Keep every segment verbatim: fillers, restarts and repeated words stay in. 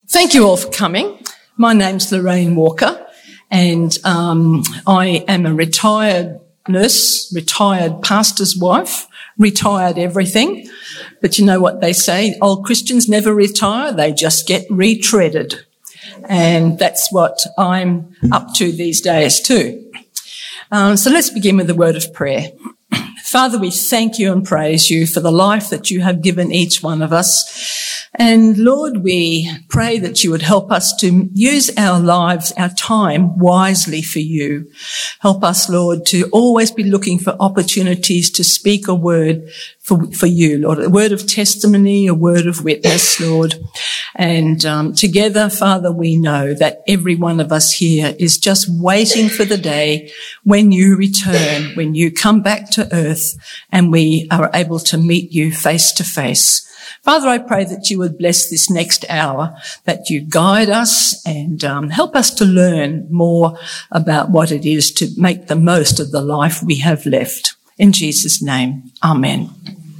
Thank you all for coming. My name's Lorraine Walker, and um, I am a retired nurse, retired pastor's wife, retired everything. But you know what they say, old Christians never retire, they just get retreaded. And that's what I'm up to these days too. Um, so let's begin with a word of prayer. Father, we thank you and praise you for the life that you have given each one of us. And Lord, we pray that you would help us to use our lives, our time wisely for you. Help us, Lord, to always be looking for opportunities to speak a word for, for you, Lord, a word of testimony, a word of witness, Lord. And um, together, Father, we know that every one of us here is just waiting for the day when you return, when you come back to earth and we are able to meet you face to face. Father, I pray that you would bless this next hour, that you guide us and um, help us to learn more about what it is to make the most of the life we have left. In Jesus' name, amen.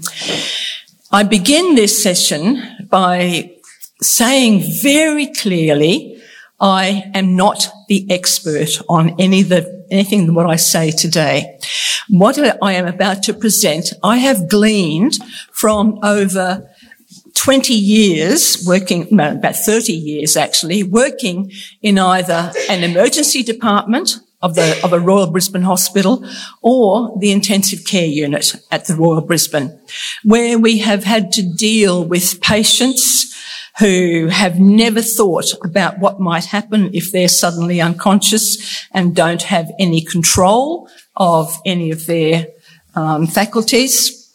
I begin this session by saying very clearly, I am not the expert on any of the, anything what I say today. What I am about to present, I have gleaned from over twenty years working, well, about thirty years actually, working in either an emergency department of the, of a Royal Brisbane hospital or the intensive care unit at the Royal Brisbane, where we have had to deal with patients who have never thought about what might happen if they're suddenly unconscious and don't have any control of any of their um, faculties.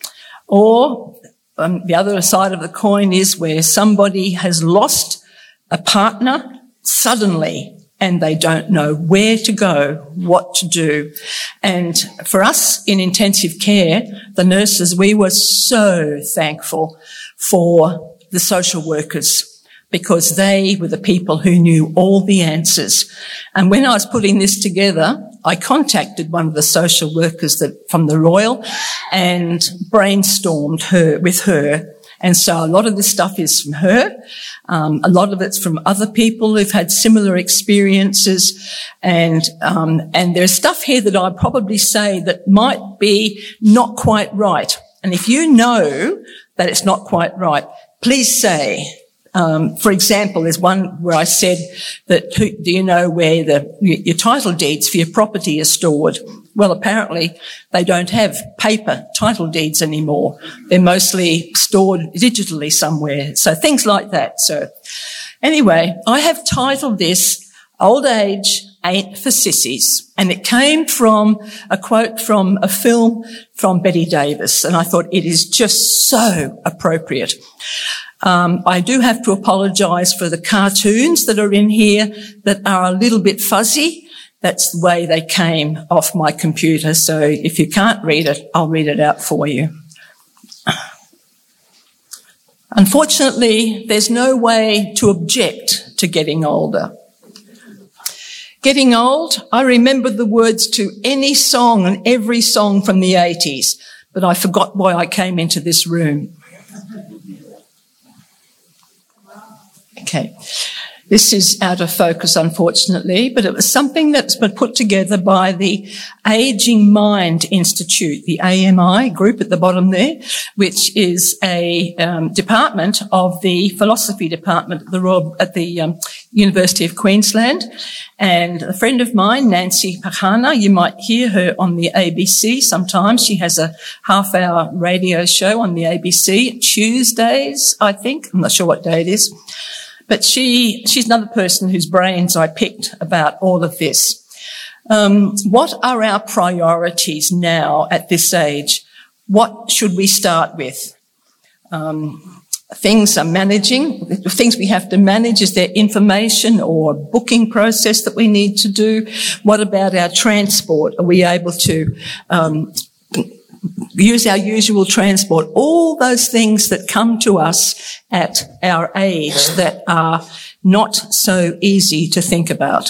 Or um, the other side of the coin is where somebody has lost a partner suddenly and they don't know where to go, what to do. And for us in intensive care, the nurses, we were so thankful for the social workers, because they were the people who knew all the answers. And when I was putting this together, I contacted one of the social workers that from the Royal and brainstormed her with her. And so a lot of this stuff is from her. Um, a lot of it's from other people who've had similar experiences. And, um, and there's stuff here that I'd probably say that might be not quite right. And if you know that it's not quite right, please say. Um, for example, there's one where I said that, who, do you know where the, your title deeds for your property are stored? Well, apparently they don't have paper title deeds anymore. They're mostly stored digitally somewhere. So things like that. So anyway, I have titled this Old Age Ain't for Sissies. And it came from a quote from a film from Bette Davis. And I thought it is just so appropriate. Um, I do have to apologise for the cartoons that are in here that are a little bit fuzzy. That's the way they came off my computer. So if you can't read it, I'll read it out for you. Unfortunately, there's no way to object to getting older. Getting old, I remember the words to any song and every song from the eighties, but I forgot why I came into this room. Okay. This is out of focus, unfortunately, but it was something that's been put together by the Aging Mind Institute, the A M I group at the bottom there, which is a um, department of the philosophy department at the Royal, at the um, University of Queensland. And a friend of mine, Nancy Pahana, you might hear her on the A B C sometimes. She has a half-hour radio show on the A B C Tuesdays, I think. I'm not sure what day it is. But she, she's another person whose brains I picked about all of this. Um, what are our priorities now at this age? What should we start with? Um, things are managing, the things we have to manage. Is there information or booking process that we need to do? What about our transport? Are we able to, um, use our usual transport, all those things that come to us at our age that are not so easy to think about.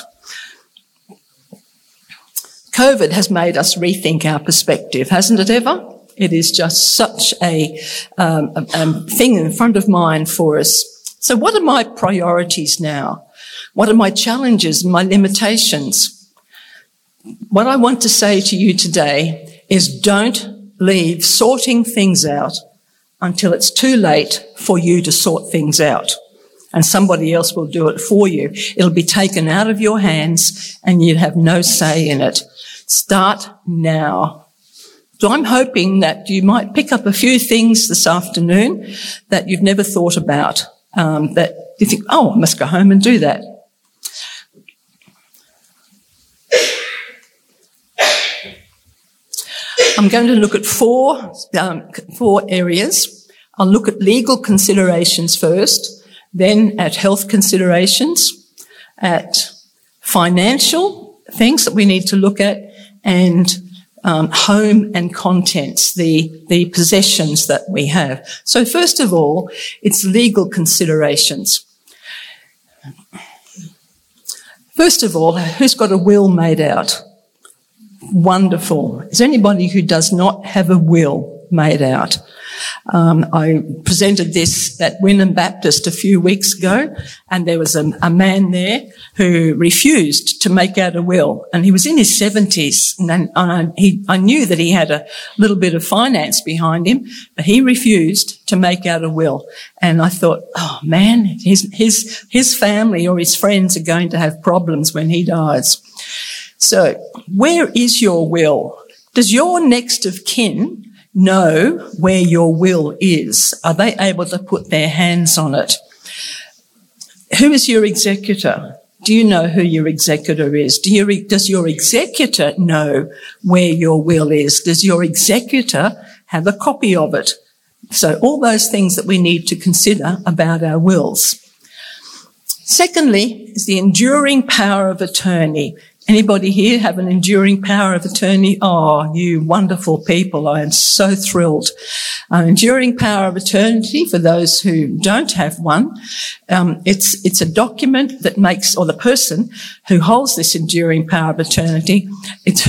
COVID has made us rethink our perspective, hasn't it ever? It is just such a, um, a, a thing in front of mind for us. So what are my priorities now? What are my challenges and my limitations? What I want to say to you today is don't leave sorting things out until it's too late for you to sort things out. And somebody else will do it for you. It'll be taken out of your hands and you have no say in it. Start now. So I'm hoping that you might pick up a few things this afternoon that you've never thought about, um, that you think, oh, I must go home and do that. I'm going to look at four, um, four areas. I'll look at legal considerations first, then at health considerations, at financial things that we need to look at, and um, home and contents, the, the possessions that we have. So first of all, it's legal considerations. First of all, who's got a will made out? Wonderful. Is there anybody who does not have a will made out? Um, I presented this at Wynnum Baptist a few weeks ago, and there was a, a man there who refused to make out a will, and he was in his seventies, and, then, and I, he, I knew that he had a little bit of finance behind him, but he refused to make out a will. And I thought, oh man, his his his family or his friends are going to have problems when he dies. So, where is your will? Does your next of kin know where your will is? Are they able to put their hands on it? Who is your executor? Do you know who your executor is? Do you, does your executor know where your will is? Does your executor have a copy of it? So all those things that we need to consider about our wills. Secondly, is the enduring power of attorney. Anybody here have an enduring power of attorney? Oh, you wonderful people. I am so thrilled. An enduring power of attorney, for those who don't have one, um, it's, it's a document that makes, or the person who holds this enduring power of attorney, it's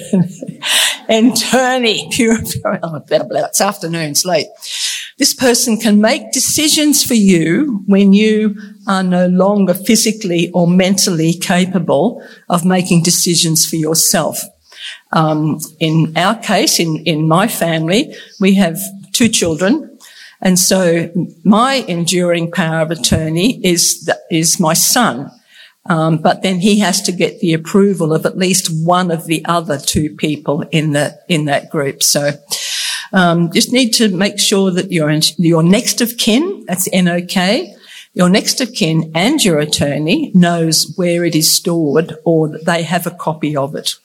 attorney, pure, pure, oh, blah, blah, it's afternoon, it's late. This person can make decisions for you when you are no longer physically or mentally capable of making decisions for yourself. Um, in our case, in, in my family, we have two children, and so my enduring power of attorney is is my son. Um, but then he has to get the approval of at least one of the other two people in the in that group. So. Um, just need to make sure that your your next of kin, that's N O K, your next of kin and your attorney knows where it is stored or that they have a copy of it.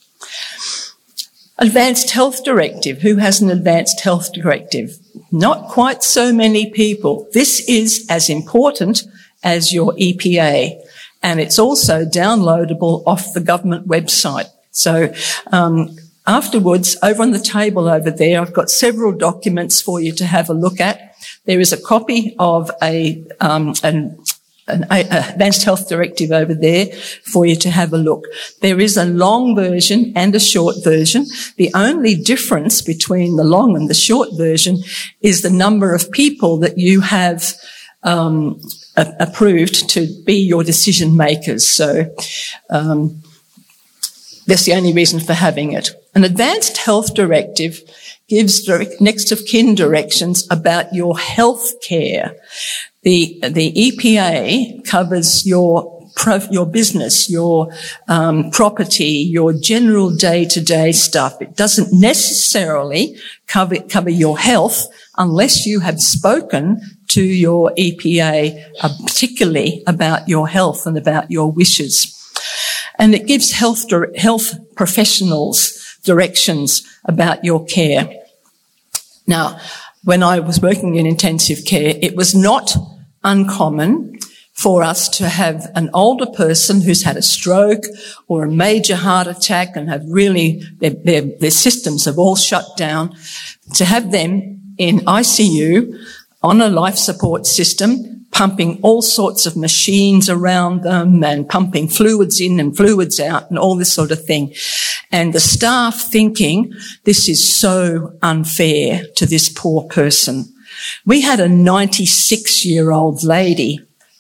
Advanced Health Directive. Who has an Advanced Health Directive? Not quite so many people. This is as important as your E P A, and it's also downloadable off the government website. So, um, afterwards, over on the table over there, I've got several documents for you to have a look at. There is a copy of a, um, an, an a, a Advanced Health Directive over there for you to have a look. There is a long version and a short version. The only difference between the long and the short version is the number of people that you have um, a- approved to be your decision makers. So, um, that's the only reason for having it. An Advanced Health Directive gives direct, next of kin directions about your health care. The, the E P A covers your, your business, your, um, property, your general day-to-day stuff. It doesn't necessarily cover, cover your health unless you have spoken to your E P A, uh, particularly about your health and about your wishes. And it gives health, health professionals directions about your care. Now, when I was working in intensive care, it was not uncommon for us to have an older person who's had a stroke or a major heart attack and have really, their, their, their systems have all shut down, to have them in I C U on a life support system, pumping all sorts of machines around them and pumping fluids in and fluids out and all this sort of thing. And the staff thinking, this is so unfair to this poor person. We had a ninety-six-year-old lady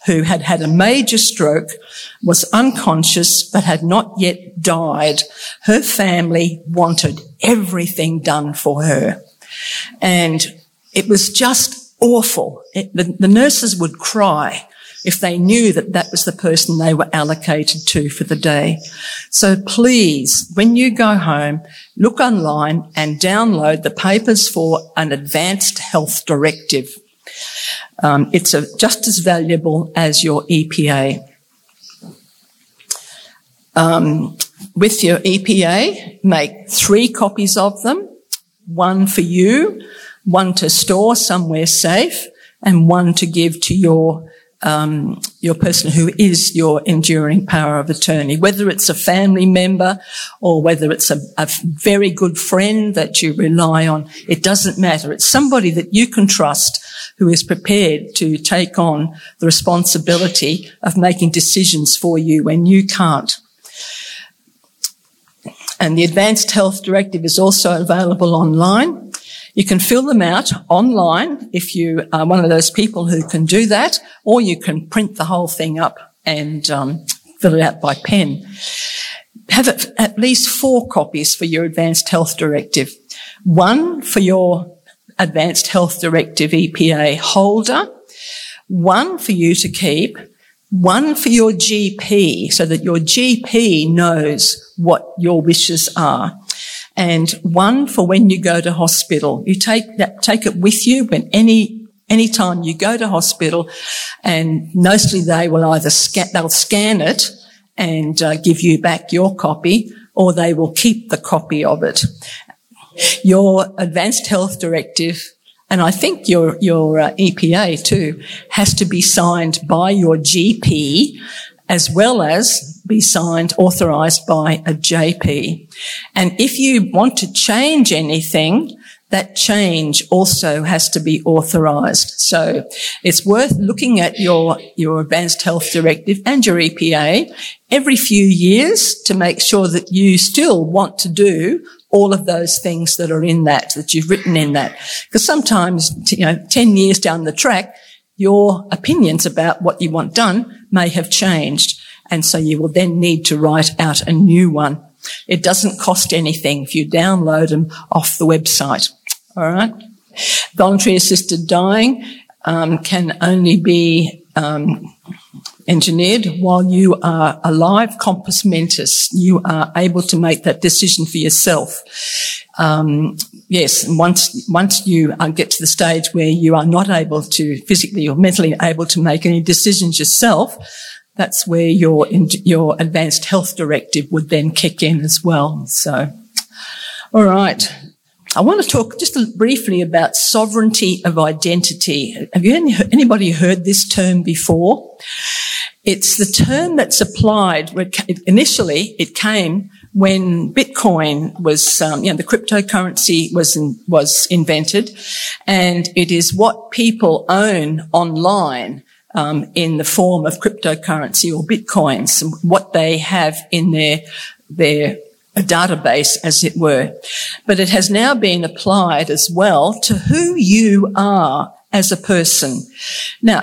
who had had a major stroke, was unconscious but had not yet died. Her family wanted everything done for her. And it was just awful. It, the, the nurses would cry if they knew that that was the person they were allocated to for the day. So please, when you go home, look online and download the papers for an advanced health directive. Um, it's a, just as valuable as your E P A. Um, with your E P A, make three copies of them, one for you, one to store somewhere safe, and one to give to your Um, your person who is your enduring power of attorney, whether it's a family member or whether it's a, a very good friend that you rely on. It doesn't matter. It's somebody that you can trust who is prepared to take on the responsibility of making decisions for you when you can't. And the Advanced Health Directive is also available online. You can fill them out online if you are one of those people who can do that, or you can print the whole thing up and um, fill it out by pen. Have at least four copies for your Advanced Health Directive. One for your Advanced Health Directive E P A holder, one for you to keep, one for your G P so that your G P knows what your wishes are, and one for when you go to hospital. You take that, take it with you when any, any time you go to hospital, and mostly they will either scan, they'll scan it and uh, give you back your copy, or they will keep the copy of it. Your Advanced Health Directive, and I think your, your uh, E P A too, has to be signed by your G P, as well as be signed, authorised by a J P. And if you want to change anything, that change also has to be authorised. So it's worth looking at your, your Advanced Health Directive and your E P A every few years to make sure that you still want to do all of those things that are in that, that you've written in that. Because sometimes, you know, ten years down the track, your opinions about what you want done may have changed, and so you will then need to write out a new one. It doesn't cost anything if you download them off the website. All right? Voluntary assisted dying um, can only be um, engineered while you are alive, compos mentis. You are able to make that decision for yourself. Um, yes, and once once you uh, get to the stage where you are not able to physically or mentally able to make any decisions yourself, that's where your your Advanced Health Directive would then kick in as well. So, all right. I want to talk just briefly about sovereignty of identity. Have you any, anybody heard this term before? It's the term that's applied. Initially, it came when Bitcoin was, um, you know, the cryptocurrency was in, was invented, and it is what people own online um, in the form of cryptocurrency or bitcoins, what they have in their their a database, as it were. But it has now been applied as well to who you are as a person. Now,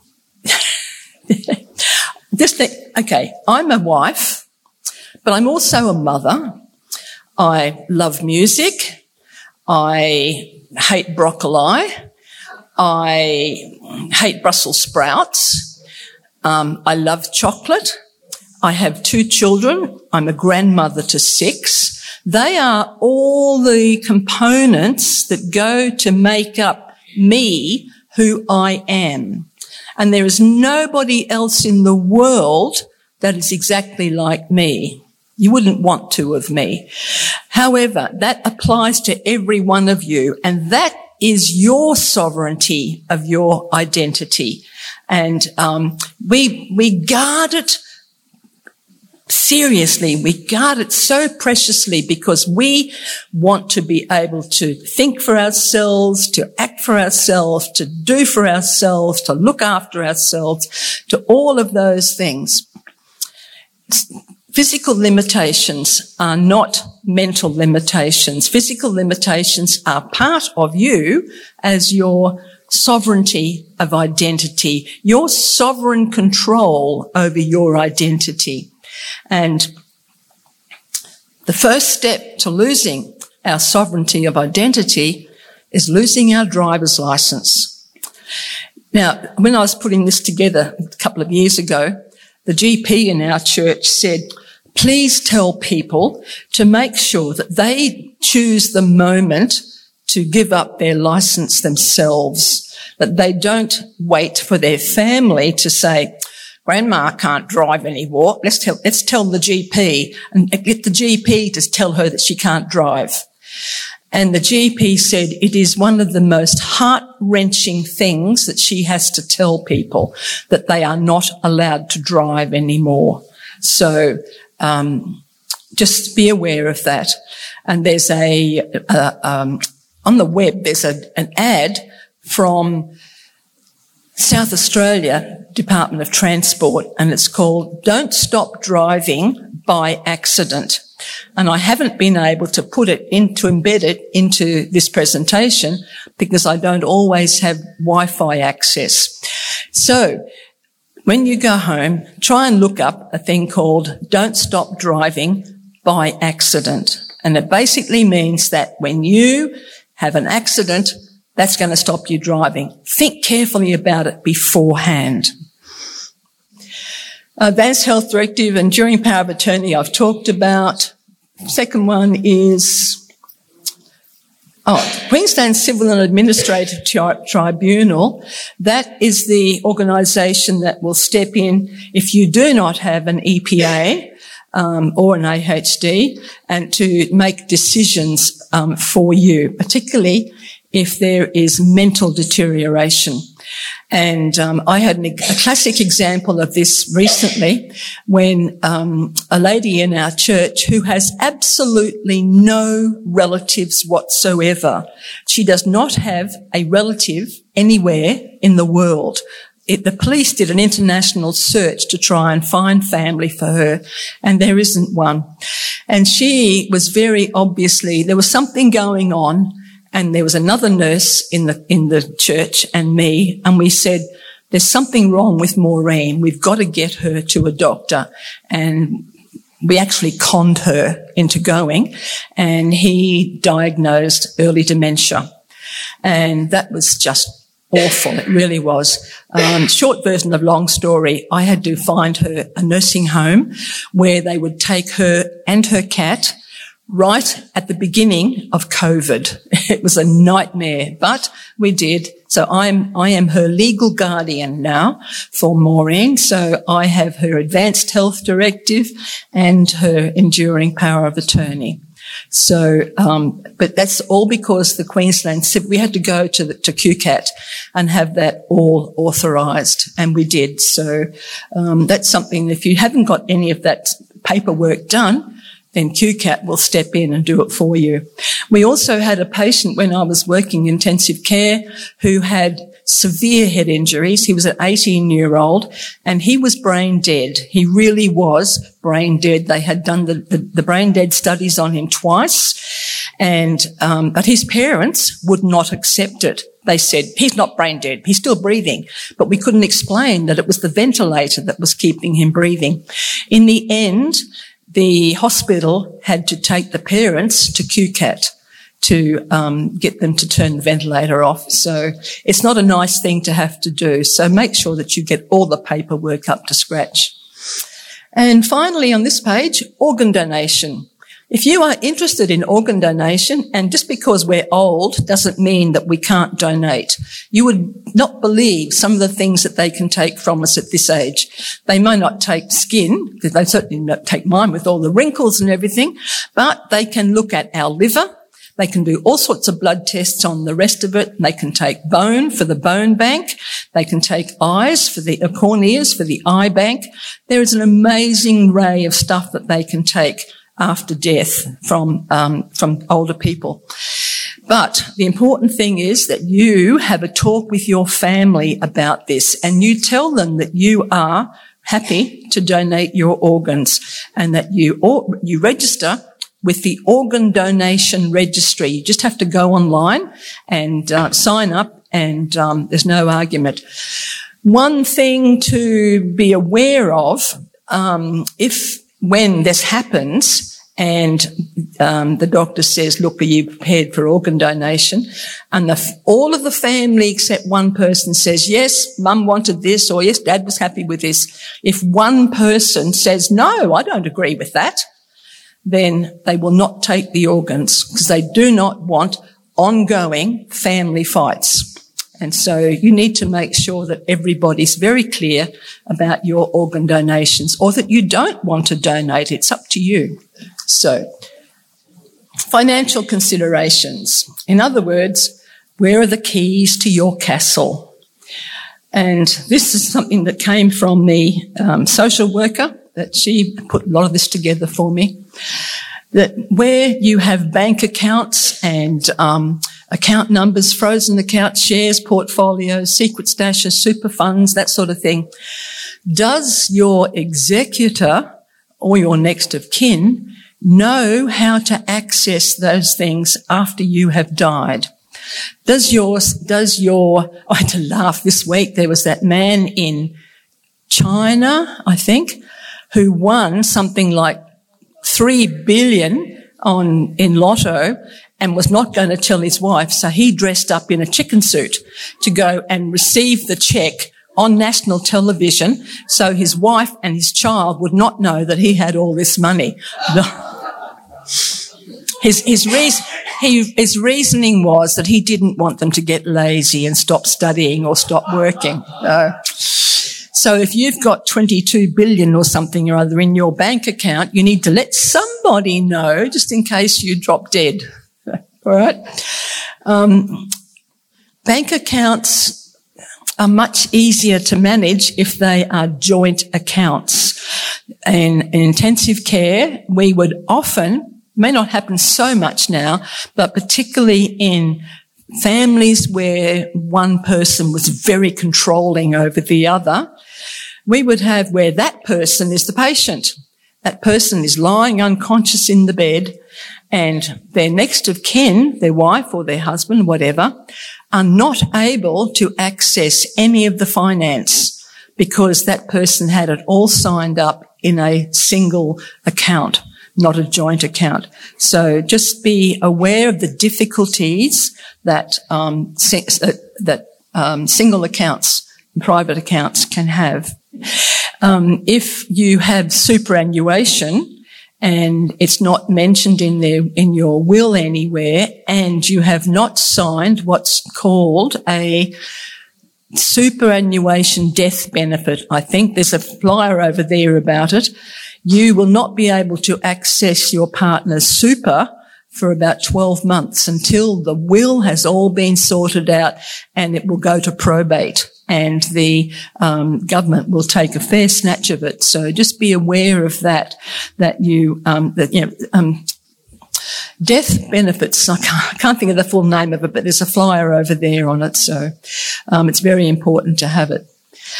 just think, okay, I'm a wife, but I'm also a mother. I love music. I hate broccoli. I hate Brussels sprouts. Um, I love chocolate. I have two children. I'm a grandmother to six. They are all the components that go to make up me, who I am. And there is nobody else in the world that is exactly like me. You wouldn't want to of me. However, that applies to every one of you, and that is your sovereignty of your identity. And um, we we guard it seriously. We guard it so preciously because we want to be able to think for ourselves, to act for ourselves, to do for ourselves, to look after ourselves, to all of those things. Physical limitations are not mental limitations. Physical limitations are part of you as your sovereignty of identity, your sovereign control over your identity. And the first step to losing our sovereignty of identity is losing our driver's license. Now, when I was putting this together a couple of years ago, the G P in our church said, please tell people to make sure that they choose the moment to give up their license themselves, that they don't wait for their family to say, Grandma can't drive anymore. Let's tell, let's tell the G P and get the G P to tell her that she can't drive. And the G P said it is one of the most heart-wrenching things that she has to tell people, that they are not allowed to drive anymore. So, um, just be aware of that. And there's a, uh, um, on the web, there's a, an ad from South Australia Department of Transport, and it's called Don't Stop Driving by Accident. And I haven't been able to put it in, to embed it into this presentation because I don't always have Wi-Fi access. So when you go home, try and look up a thing called Don't Stop Driving by Accident. And it basically means that when you have an accident, that's going to stop you driving. Think carefully about it beforehand. Advanced Health Directive, enduring power of attorney I've talked about. Second one is, oh, Queensland Civil and Administrative Tri- Tribunal. That is the organisation that will step in if you do not have an E P A um, or an A H D, and to make decisions um, for you, particularly if there is mental deterioration. And um, I had an, a classic example of this recently when um, a lady in our church who has absolutely no relatives whatsoever. She does not have a relative anywhere in the world. It, the police did an international search to try and find family for her, and there isn't one. And she was very obviously, there was something going on. And there was another nurse in the, in the church and me, and we said, there's something wrong with Maureen. We've got to get her to a doctor. And we actually conned her into going, and he diagnosed early dementia. And that was just awful. It really was. Um, short version of long story, I had to find her a nursing home where they would take her and her cat right at the beginning of COVID. It was a nightmare, but we did. So I'm, I am her legal guardian now for Maureen. So I have her advanced health directive and her enduring power of attorney. So, um, but that's all because the Queensland, we had to go to the, to Q CAT and have that all authorised, and we did. So, um, that's something, if you haven't got any of that paperwork done, then Q CAT will step in and do it for you. We also had a patient when I was working intensive care who had severe head injuries. He was an eighteen-year-old and he was brain dead. He really was brain dead. They had done the, the, the brain dead studies on him twice, and um, but his parents would not accept it. They said, he's not brain dead, he's still breathing. But we couldn't explain that it was the ventilator that was keeping him breathing. In the end, the hospital had to take the parents to Q CAT to um, get them to turn the ventilator off. So it's not a nice thing to have to do. So make sure that you get all the paperwork up to scratch. And finally on this page, organ donation. If you are interested in organ donation, and just because we're old doesn't mean that we can't donate, you would not believe some of the things that they can take from us at this age. They may not take skin, because they certainly not take mine with all the wrinkles and everything, but they can look at our liver. They can do all sorts of blood tests on the rest of it. They can take bone for the bone bank. They can take eyes for the uh, corneas for the eye bank. There is an amazing array of stuff that they can take after death from um, from older people. But the important thing is that you have a talk with your family about this, and you tell them that you are happy to donate your organs, and that you or, you register with the Organ Donation Registry. You just have to go online and uh, sign up and um, there's no argument. One thing to be aware of, um, if when this happens, and um, the doctor says, look, are you prepared for organ donation? And the, all of the family except one person says, yes, mum wanted this, or yes, dad was happy with this. If one person says, no, I don't agree with that, then they will not take the organs because they do not want ongoing family fights. And so you need to make sure that everybody's very clear about your organ donations, or that you don't want to donate. It's up to you. So, financial considerations. In other words, where are the keys to your castle? And this is something that came from the um, social worker, that she put a lot of this together for me, that where you have bank accounts and um, account numbers, frozen accounts, shares, portfolios, secret stashes, super funds, that sort of thing, does your executor or your next of kin know how to access those things after you have died? Does your, does your, I had to laugh this week. There was that man in China, I think, who won something like three billion on, in lotto, and was not going to tell his wife. So he dressed up in a chicken suit to go and receive the cheque on national television, so his wife and his child would not know that he had all this money. His, his, reason, he, his reasoning was that he didn't want them to get lazy and stop studying or stop working. Uh, so if you've got twenty-two billion or something or other in your bank account, you need to let somebody know just in case you drop dead. All right? Um, bank accounts are much easier to manage if they are joint accounts. And in intensive care, we would often, may not happen so much now, but particularly in families where one person was very controlling over the other, we would have where that person is the patient. That person is lying unconscious in the bed, and their next of kin, their wife or their husband, whatever, are not able to access any of the finance because that person had it all signed up in a single account, not a joint account. So just be aware of the difficulties that um, that um, single accounts, private accounts can have. Um, if you have superannuation and it's not mentioned in their, in your will anywhere, and you have not signed what's called a superannuation death benefit, I think there's a flyer over there about it, you will not be able to access your partner's super for about twelve months until the will has all been sorted out, and it will go to probate. And the um, government will take a fair snatch of it. So just be aware of that. That you, um, that you know, um, death benefits. I can't, I can't think of the full name of it, but there's a flyer over there on it. So um, it's very important to have it.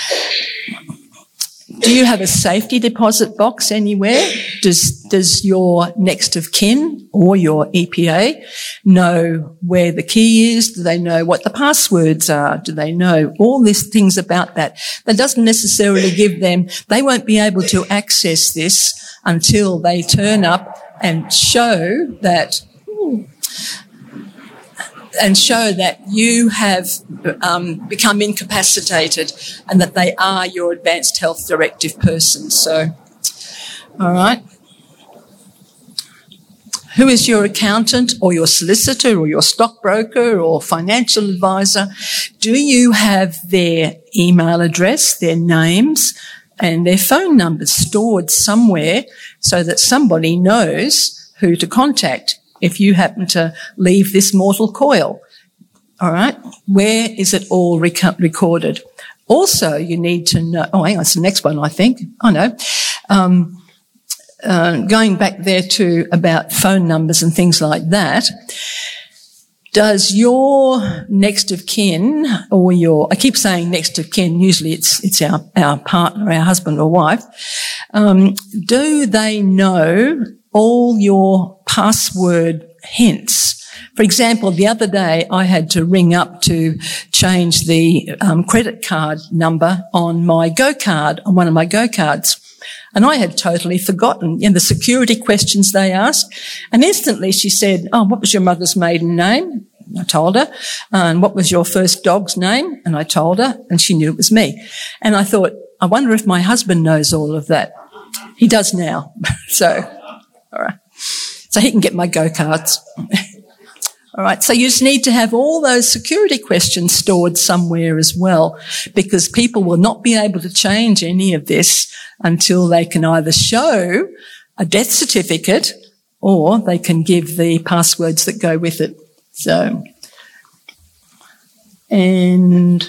Do you have a safety deposit box anywhere? Does does your next of kin or your E P A know where the key is? Do they know what the passwords are? Do they know all these things about that? That doesn't necessarily give them, they won't be able to access this until they turn up and show that, and show that you have um, become incapacitated and that they are your advanced health directive person. So, all right. Who is your accountant or your solicitor or your stockbroker or financial advisor? Do you have their email address, their names, and their phone numbers stored somewhere so that somebody knows who to contact if you happen to leave this mortal coil? All right. Where is it all rec- recorded? Also, you need to know, oh, hang on, it's the next one, I think. I know. Um, uh, going back there to about phone numbers and things like that, does your next of kin or your, I keep saying next of kin, usually it's, it's our, our partner, our husband or wife, um, do they know all your password hints? For example, the other day I had to ring up to change the um, credit card number on my Go card, on one of my Go cards. And I had totally forgotten in the security questions they asked. And instantly she said, oh, what was your mother's maiden name? I told her. And what was your first dog's name? And I told her. And she knew it was me. And I thought, I wonder if my husband knows all of that. He does now. So, all right. So he can get my Go cards. All right. So you just need to have all those security questions stored somewhere as well, because people will not be able to change any of this until they can either show a death certificate or they can give the passwords that go with it. So, and,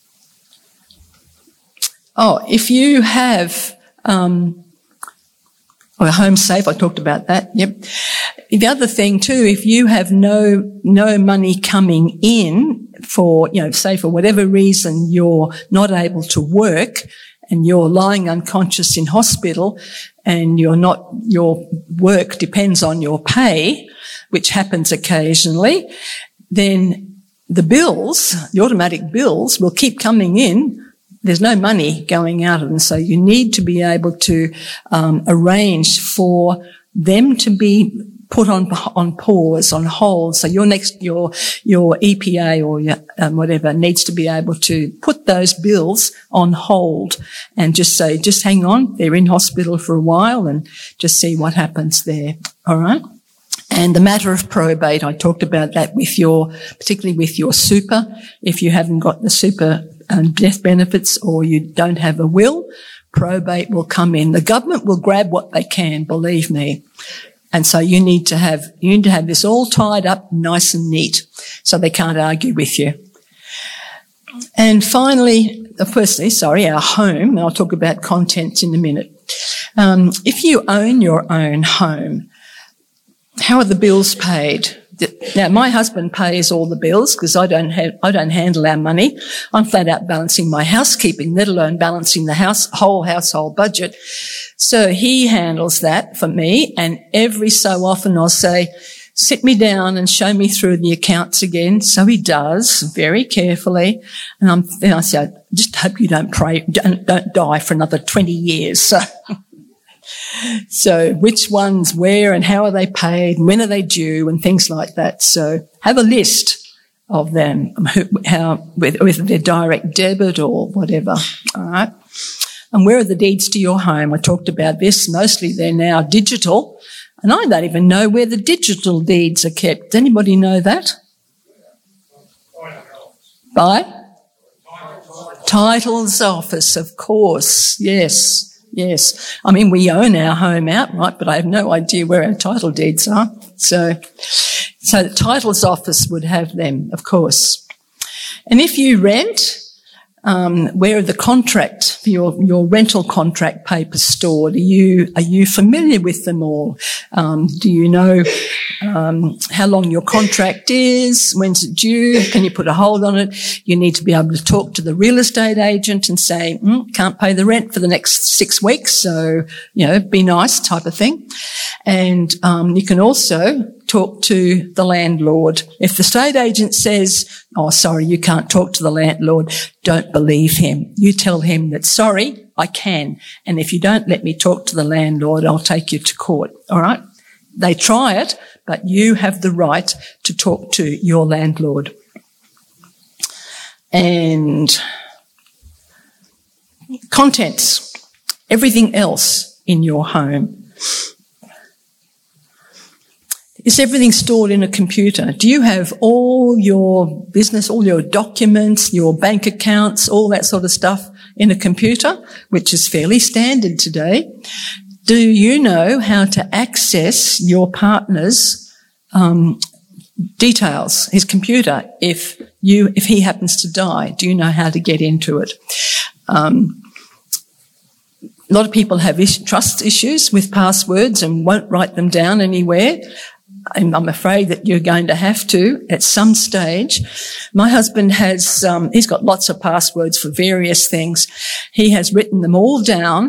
oh, if you have, um, oh, home safe, I talked about that, yep. The other thing too, if you have no, no money coming in for, you know, say for whatever reason you're not able to work and you're lying unconscious in hospital and you're not, your work depends on your pay, which happens occasionally, then the bills, the automatic bills will keep coming in. There's no money going out of them. So you need to be able to, um, arrange for them to be put on on pause, on hold. So your next, your your E P A or your, um, whatever needs to be able to put those bills on hold and just say, just hang on, they're in hospital for a while and just see what happens there. All right. And the matter of probate, I talked about that with your, particularly with your super. If you haven't got the super um, death benefits or you don't have a will, probate will come in. The government will grab what they can, believe me. And so you need to have, you need to have this all tied up nice and neat so they can't argue with you. And finally, firstly, sorry, our home, and I'll talk about contents in a minute. Um, if you own your own home, how are the bills paid? Now, my husband pays all the bills because I don't have, I don't handle our money. I'm flat out balancing my housekeeping, let alone balancing the house, whole household budget. So he handles that for me, and every so often I'll say, sit me down and show me through the accounts again. So he does very carefully. And I'm, then I say, I just hope you don't pray, don't, don't die for another twenty years. So, so which ones, where and how are they paid? When are they due and things like that. So have a list of them, how, whether they're direct debit or whatever. All right. And where are the deeds to your home? I talked about this. Mostly they're now digital. And I don't even know where the digital deeds are kept. Does anybody know that? By? Titles office, of course. Yes, yes. I mean, we own our home outright, but I have no idea where our title deeds are. So, so the titles office would have them, of course. And if you rent, Um, where are the contract, your, your rental contract papers stored? Are you, are you familiar with them all? Um, do you know, um, how long your contract is? When's it due? Can you put a hold on it? You need to be able to talk to the real estate agent and say, mm, can't pay the rent for the next six weeks. So, you know, be nice type of thing. And, um, you can also talk to the landlord. If the estate agent says, oh, sorry, you can't talk to the landlord, don't believe him. You tell him that, sorry, I can. And if you don't let me talk to the landlord, I'll take you to court. All right? They try it, but you have the right to talk to your landlord. And contents, everything else in your home. Is everything stored in a computer? Do you have all your business, all your documents, your bank accounts, all that sort of stuff in a computer, which is fairly standard today? Do you know how to access your partner's um, details, his computer, if you if he happens to die? Do you know how to get into it? Um, a lot of people have is- trust issues with passwords and won't write them down anywhere. I'm afraid that you're going to have to at some stage. My husband has, um, he's got lots of passwords for various things. He has written them all down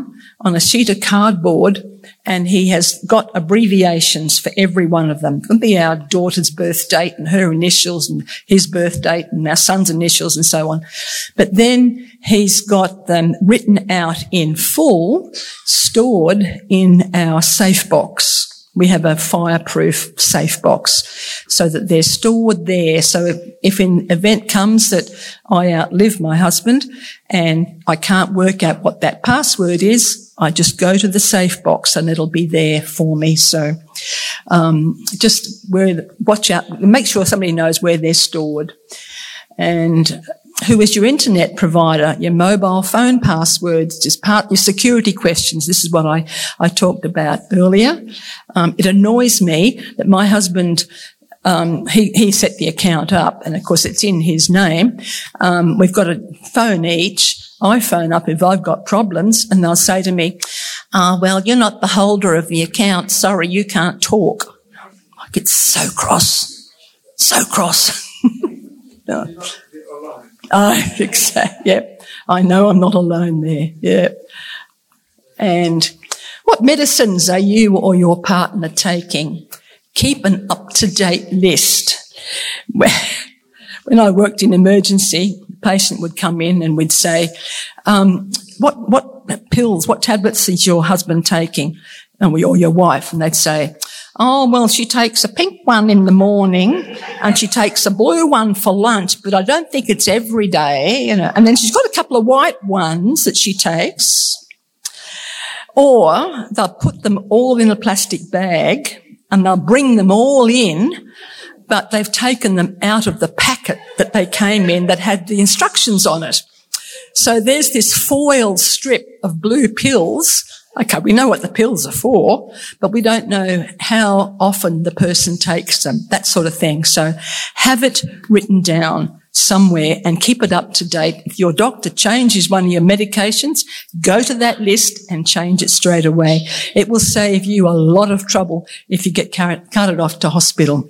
on a sheet of cardboard, and he has got abbreviations for every one of them. It could be our daughter's birth date and her initials and his birth date and our son's initials and so on. But then he's got them written out in full, stored in our safe box. We have a fireproof safe box so that they're stored there. So if, if an event comes that I outlive my husband and I can't work out what that password is, I just go to the safe box and it'll be there for me. So um, just where, watch out, make sure somebody knows where they're stored. And who is your internet provider, your mobile phone passwords, just part your security questions. This is what I, I talked about earlier. Um, it annoys me that my husband, um, he, he set the account up, and of course it's in his name. Um, we've got a phone each. I phone up if I've got problems, and they'll say to me, "Ah, oh, well, you're not the holder of the account. Sorry, you can't talk." I get so cross, so cross. No. Oh, exactly. Yep. I know I'm not alone there. Yep. And what medicines are you or your partner taking? Keep an up-to-date list. When I worked in emergency, the patient would come in and we'd say, um, what, what pills, what tablets is your husband taking? And we, or your wife? And they'd say, "Oh, well, she takes a pink one in the morning and she takes a blue one for lunch, but I don't think it's every day, you know." And then she's got a couple of white ones that she takes. Or they'll put them all in a plastic bag and they'll bring them all in, but they've taken them out of the packet that they came in that had the instructions on it. So there's this foil strip of blue pills. Okay, we know what the pills are for, but we don't know how often the person takes them, that sort of thing. So have it written down somewhere and keep it up to date. If your doctor changes one of your medications, go to that list and change it straight away. It will save you a lot of trouble if you get carted off to hospital.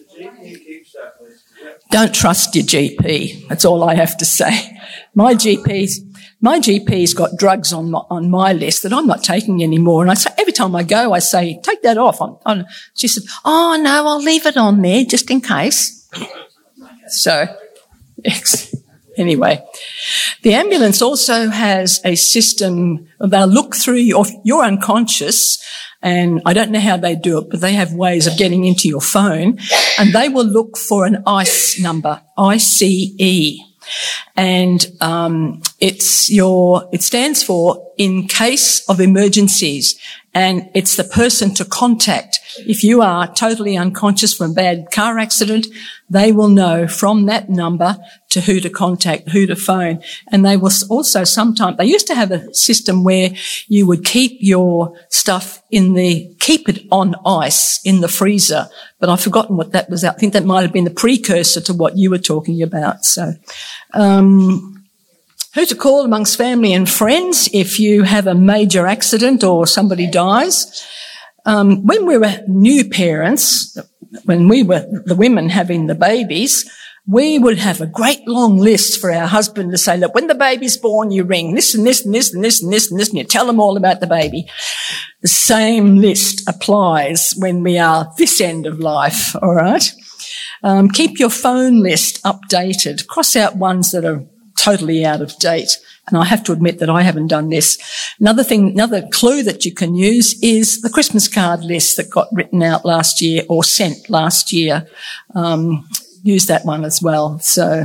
Don't trust your G P. That's all I have to say. My G P's... My G P's got drugs on my, on my list that I'm not taking anymore. And I say, every time I go, I say, "Take that off." I'm, I'm, she said, "Oh, no, I'll leave it on there just in case." So, anyway, the ambulance also has a system. They'll look through your, you're unconscious, and I don't know how they do it, but they have ways of getting into your phone, and they will look for an I C E number, I C E. And um it's your it stands for in case of emergencies, and it's the person to contact. If you are totally unconscious from a bad car accident, they will know from that number to who to contact, who to phone. And they will also sometimes, they used to have a system where you would keep your stuff in the, keep it on ice in the freezer, but I've forgotten what that was. I think that might have been the precursor to what you were talking about. So, um, who to call amongst family and friends if you have a major accident or somebody dies. Um, when we were new parents, when we were the women having the babies, we would have a great long list for our husband to say, "Look, when the baby's born, you ring this and this and this and this and this and this, and you tell them all about the baby." The same list applies when we are this end of life, all right? Um, keep your phone list updated. Cross out ones that are totally out of date. And I have to admit that I haven't done this. Another thing, another clue that you can use is the Christmas card list that got written out last year or sent last year. Um, use that one as well. So,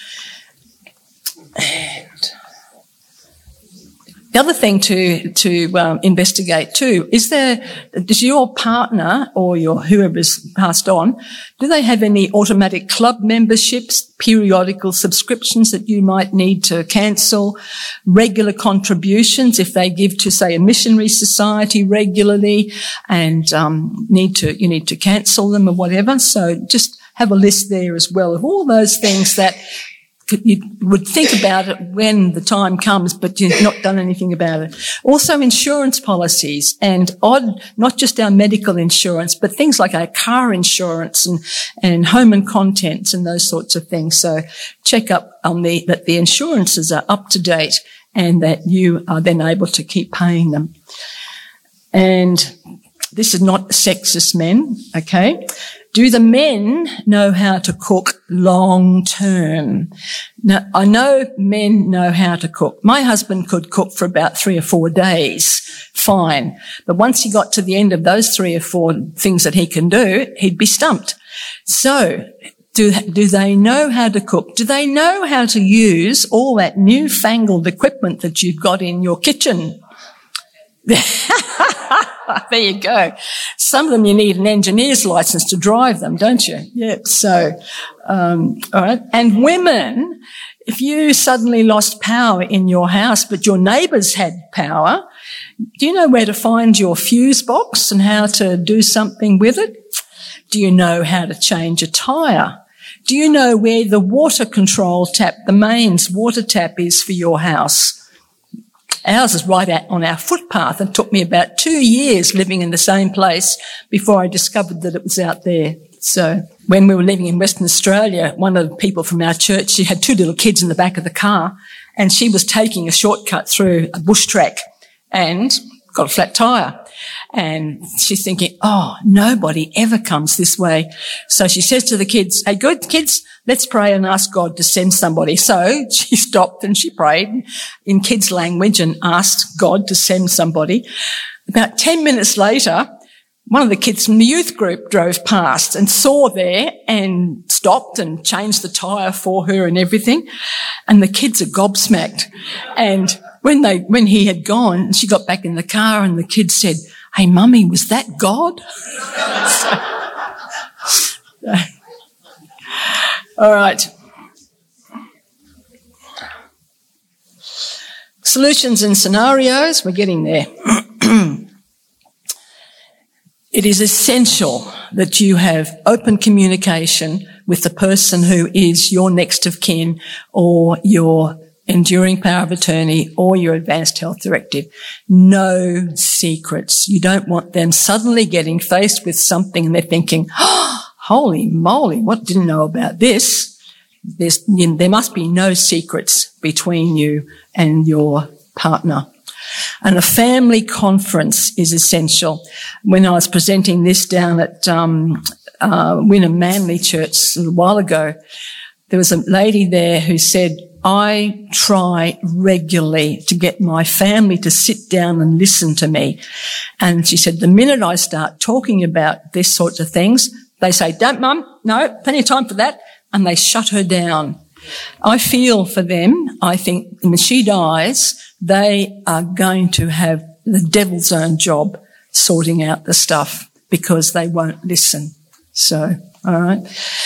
and the other thing to to um, investigate too is there does your partner or your whoever's passed on, do they have any automatic club memberships, periodical subscriptions that you might need to cancel, regular contributions if they give to, say, a missionary society regularly, and um, need to you need to cancel them or whatever. So just have a list there as well of all those things that you would think about it when the time comes, but you've not done anything about it. Also insurance policies, and odd, not just our medical insurance, but things like our car insurance and, and home and contents and those sorts of things. So check up on the, that the insurances are up to date and that you are then able to keep paying them. And this is not sexist, men, okay? Do the men know how to cook long term? Now, I know men know how to cook. My husband could cook for about three or four days, fine. But once he got to the end of those three or four things that he can do, he'd be stumped. So, do, do they know how to cook? Do they know how to use all that newfangled equipment that you've got in your kitchen? There you go. Some of them you need an engineer's license to drive them, don't you? Yeah. So, um, all right. And women, if you suddenly lost power in your house, but your neighbours had power, do you know where to find your fuse box and how to do something with it? Do you know how to change a tyre? Do you know where the water control tap, the mains water tap is for your house? Ours is right out on our footpath. It took me about two years living in the same place before I discovered that it was out there. So when we were living in Western Australia, one of the people from our church, she had two little kids in the back of the car, and she was taking a shortcut through a bush track and got a flat tyre. And she's thinking, oh, nobody ever comes this way. So she says to the kids, hey, good kids, let's pray and ask God to send somebody. So she stopped and she prayed in kids' language and asked God to send somebody. About ten minutes later, one of the kids from the youth group drove past and saw there and stopped and changed the tyre for her and everything. And the kids are gobsmacked. And when they, when he had gone, she got back in the car and the kids said, hey, Mummy, was that God? so, all right. Solutions and scenarios, we're getting there. It is essential that you have open communication with the person who is your next of kin or your enduring power of attorney or your advanced health directive. No secrets. You don't want them suddenly getting faced with something and they're thinking, oh, holy moly, what didn't know about this? There's, you know, there must be no secrets between you and your partner. And a family conference is essential. When I was presenting this down at um, uh, Wynnum Manly Church a little while ago, there was a lady there who said, I try regularly to get my family to sit down and listen to me. And she said, the minute I start talking about this sorts of things, they say, don't, Mum, no, plenty of time for that. And they shut her down. I feel for them. I think when she dies, they are going to have the devil's own job sorting out the stuff because they won't listen. So, all right.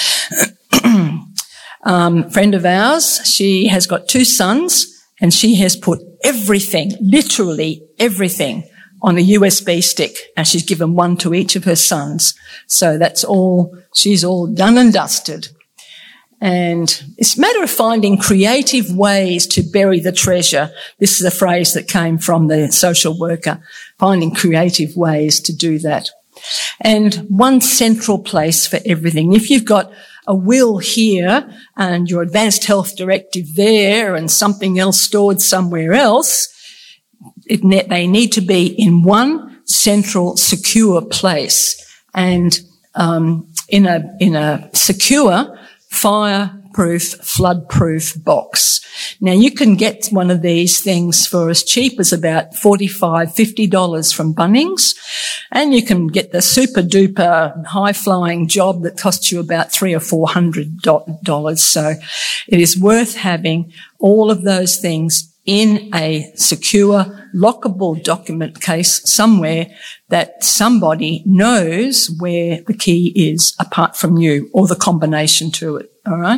Um, friend of ours, she has got two sons and she has put everything, literally everything, on a U S B stick, and she's given one to each of her sons. So that's all, she's all done and dusted. And it's a matter of finding creative ways to bury the treasure. This is a phrase that came from the social worker, finding creative ways to do that. And one central place for everything. If you've got a will here and your advanced health directive there and something else stored somewhere else, it ne- they need to be in one central secure place and um, in a in a secure fireproof, flood-proof box. Now, you can get one of these things for as cheap as about forty-five dollars, fifty dollars from Bunnings, and you can get the super-duper high-flying job that costs you about three or four hundred dollars. So it is worth having all of those things in a secure, lockable document case somewhere that somebody knows where the key is apart from you, or the combination to it, all right?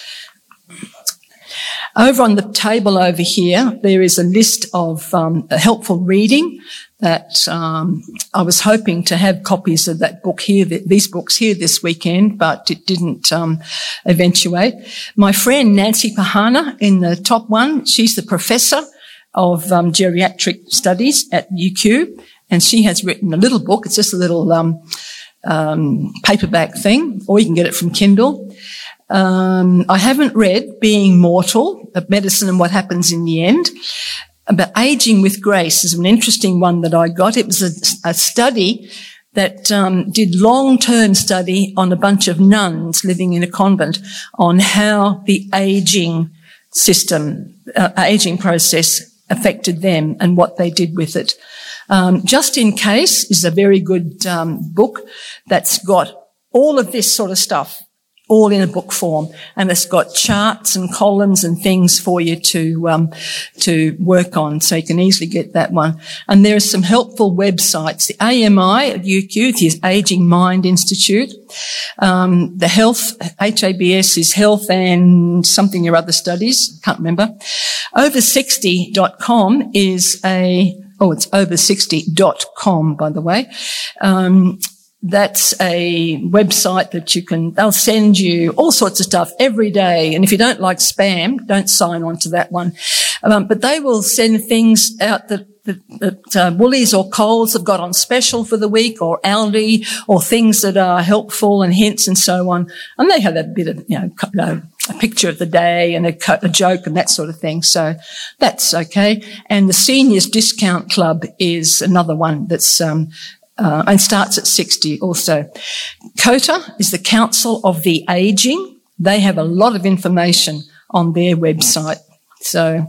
Over on the table over here, there is a list of um, helpful reading that um, I was hoping to have copies of that book here, these books here this weekend, but it didn't um, eventuate. My friend Nancy Pahana in the top one, she's the professor of um, geriatric studies at U Q, and she has written a little book. It's just a little um, um, paperback thing, or you can get it from Kindle. Um, I haven't read Being Mortal, Medicine and What Happens in the End. But Aging with Grace is an interesting one that I got. It was a, a study that um, did long-term study on a bunch of nuns living in a convent on how the aging system, uh, aging process affected them and what they did with it. Um, Just in Case is a very good um, book that's got all of this sort of stuff all in a book form, and it's got charts and columns and things for you to um, to work on, so you can easily get that one. And there are some helpful websites. The A M I at U Q, the Aging Mind Institute. Um, the Health, H A B S is Health and something or other studies, can't remember. over sixty dot com is a, oh, it's over sixty dot com, by the way. Um, That's a website that you can, they'll send you all sorts of stuff every day. And if you don't like spam, don't sign on to that one. Um, but they will send things out that, that, that uh, Woolies or Coles have got on special for the week, or Aldi, or things that are helpful and hints and so on. And they have a bit of, you know, a picture of the day and a, a joke and that sort of thing. So that's okay. And the Seniors Discount Club is another one that's, um, Uh, and starts at sixty also. COTA is the Council of the Aging. They have a lot of information on their website. So,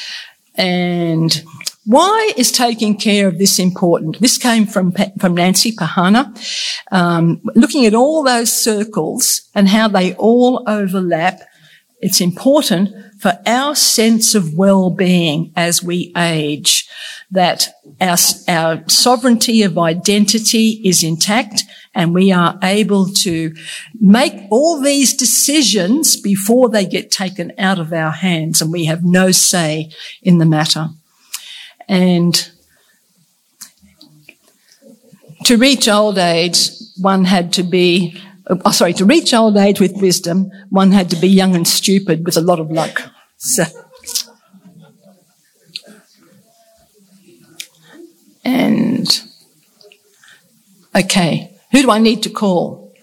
and why is taking care of this important? This came from from Nancy Pahana, um, looking at all those circles and how they all overlap. It's important for our sense of well-being as we age, that our, our sovereignty of identity is intact and we are able to make all these decisions before they get taken out of our hands and we have no say in the matter. And to reach old age, one had to be Oh, sorry, to reach old age with wisdom, one had to be young and stupid with a lot of luck. So, and, okay, who do I need to call?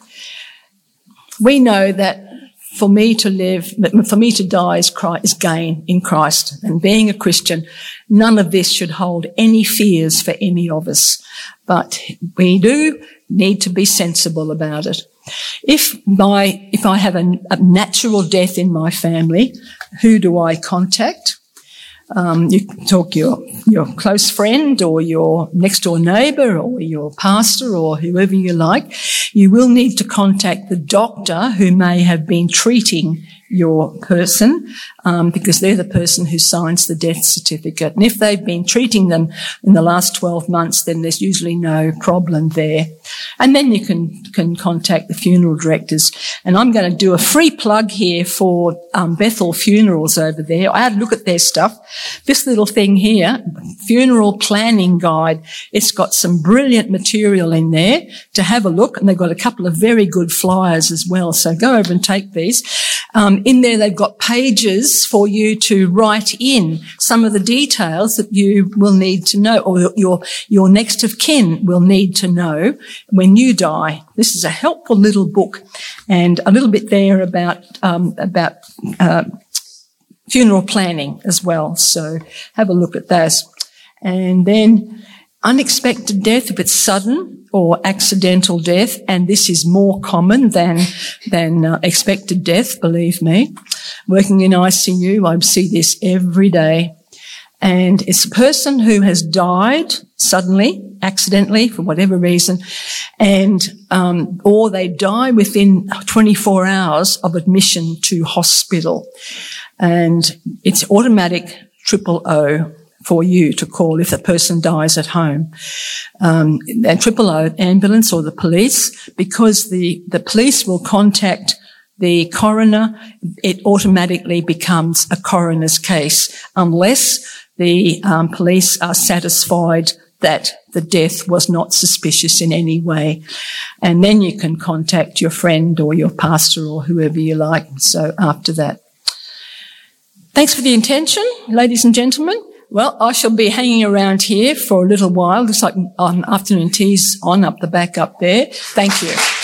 We know that for me to live, for me to die is, Christ, is gain in Christ. And being a Christian, none of this should hold any fears for any of us. But we do need to be sensible about it. If my, if I have a, a natural death in my family, who do I contact? Um, you can talk your, your close friend or your next door neighbour or your pastor or whoever you like. You will need to contact the doctor who may have been treating your person, um, because they're the person who signs the death certificate. And if they've been treating them in the last twelve months, then there's usually no problem there. And then you can, can contact the funeral directors. And I'm going to do a free plug here for um, Bethel Funerals over there. I had a look at their stuff. This little thing here, Funeral Planning Guide, it's got some brilliant material in there to have a look. And they've got a couple of very good flyers as well. So go over and take these. Um, in there, they've got pages for you to write in some of the details that you will need to know, or your, your next of kin will need to know when you die. This is a helpful little book, and a little bit there about, um, about, uh, funeral planning as well. So have a look at those. And then unexpected death, if it's sudden or accidental death, and this is more common than than uh, expected death, believe me. Working in I C U, I see this every day. And it's a person who has died suddenly, accidentally, for whatever reason, and um, or they die within twenty-four hours of admission to hospital. And it's automatic triple O for you to call if the person dies at home. Um, and triple O, ambulance or the police, because the, the police will contact the coroner, it automatically becomes a coroner's case unless the um, police are satisfied that the death was not suspicious in any way. And then you can contact your friend or your pastor or whoever you like. So after that. Thanks for the attention, ladies and gentlemen. Well, I shall be hanging around here for a little while. Looks like um, afternoon tea's on up the back up there. Thank you.